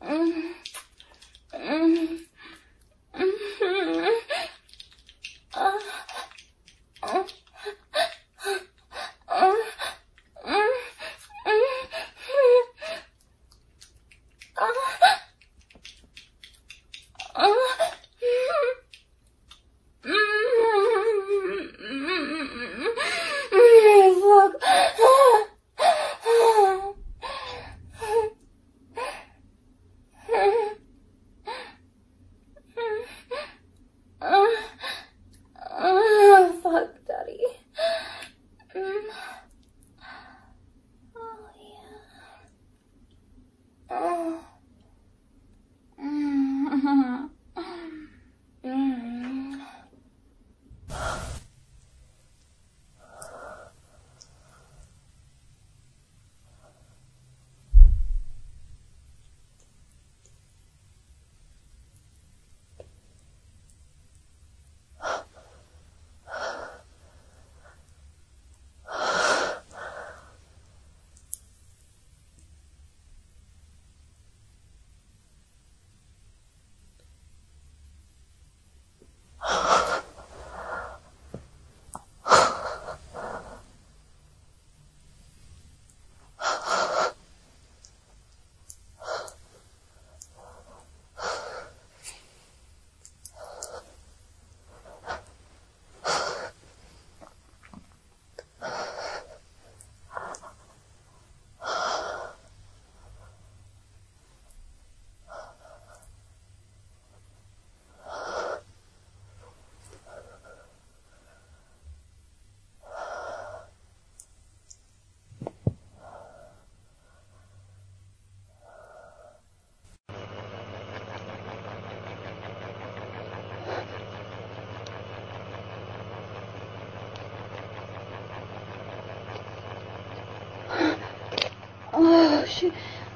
Oh, shit.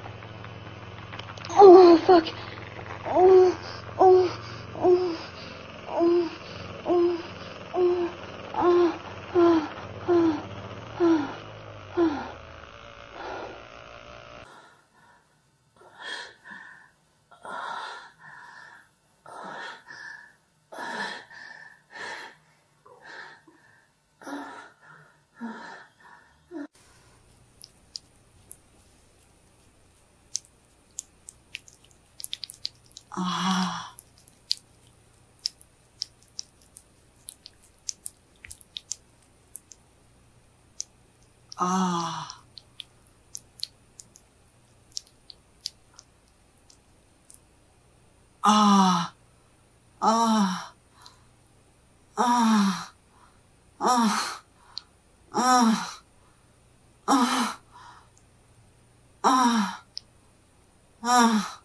Oh, fuck. Oh, oh, oh, oh, oh, oh, ah, ah, ah, ah, ah. Ah. Ah. Ah. Ah. Ah. Ah. Ah. Ah. Ah. Ah.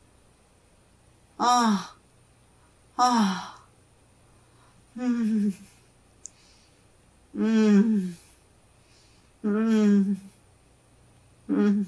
Ah. Ah. Mm. Mm. Mm. Mm.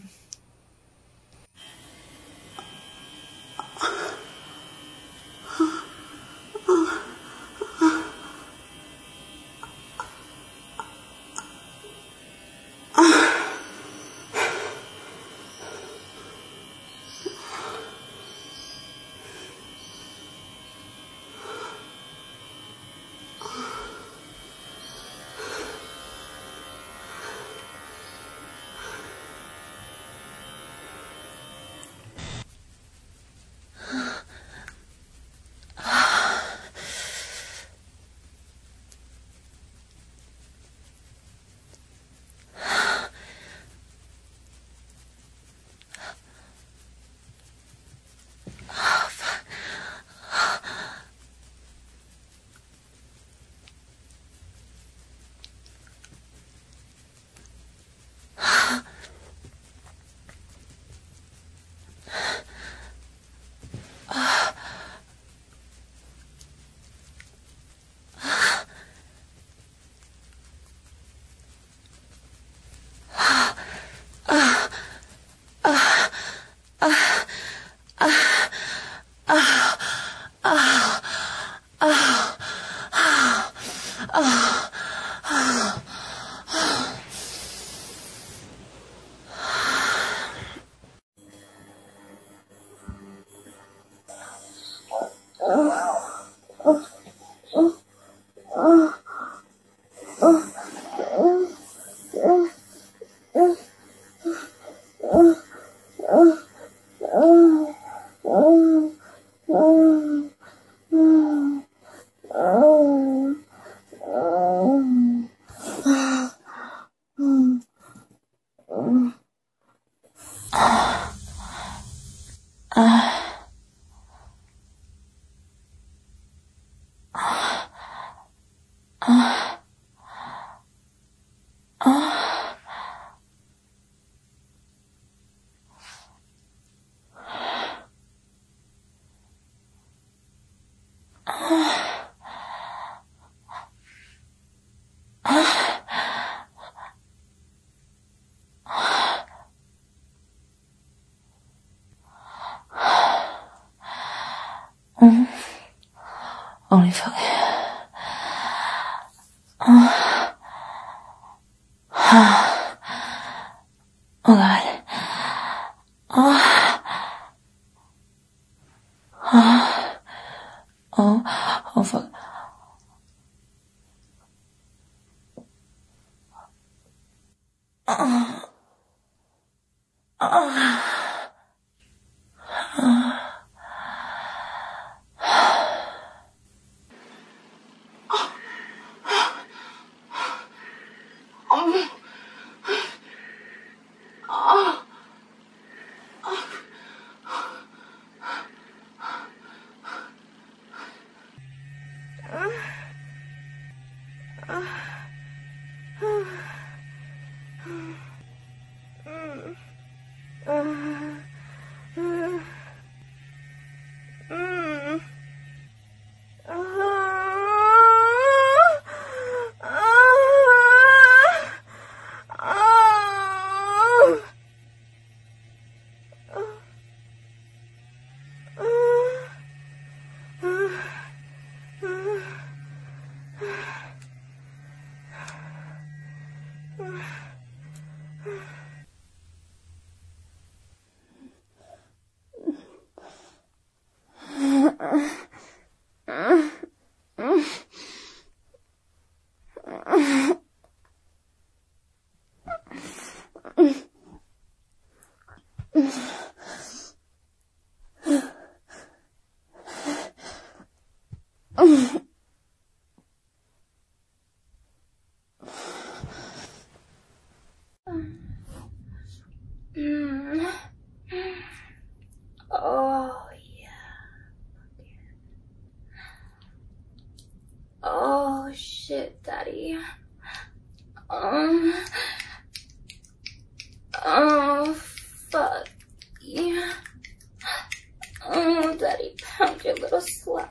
Holy fuck. Oh god. Oh fuck. Oh yeah. Oh shit, Daddy. Oh fuck yeah. Oh, Daddy, pound your little slut.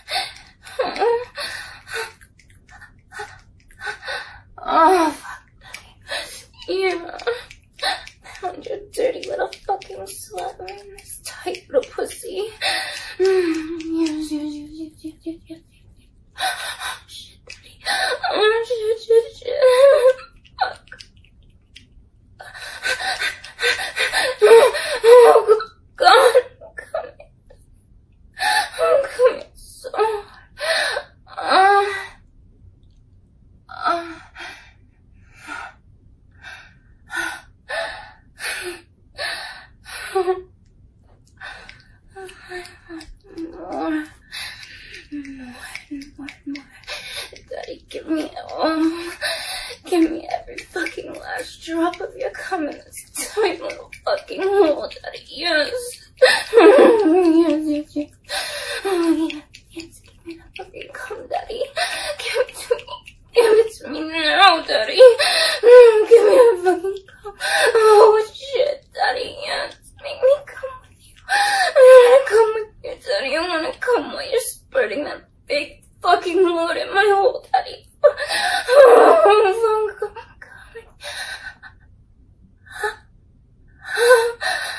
Oh fuck, Daddy. Yeah. Pound your dirty little fucking slut in this tight little pussy. Yes, yes, yes, yes, yes, yes, yes. Oh shit, Daddy. Oh shit, shit, shit. Fuck. Oh God, I'm coming. I'm coming so hard. More. Daddy, give me every fucking last drop of your cum in this tight little fucking hole, Daddy. Yes. Yes, yes, yes. Oh, yes, yes. Give me that fucking cum, Daddy. Give it to me. Give it to me now, Daddy. Give me that fucking cum. Oh, shit, Daddy. Yes. Make me come with you. I wanna come with you, Daddy. I wanna come while you're spurting that big fucking load in my hole, Daddy. Oh, fuck, I'm coming.